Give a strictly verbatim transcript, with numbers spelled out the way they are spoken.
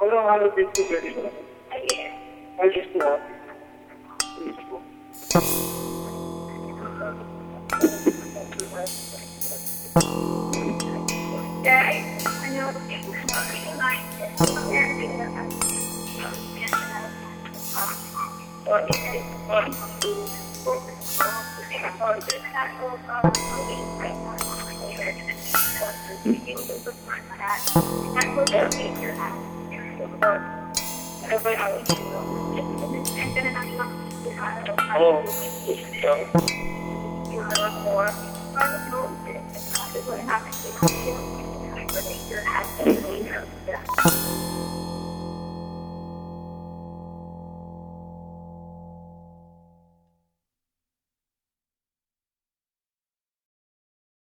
Walang halo dito, pwede ba? Ay, yes po. Yes po. Oh.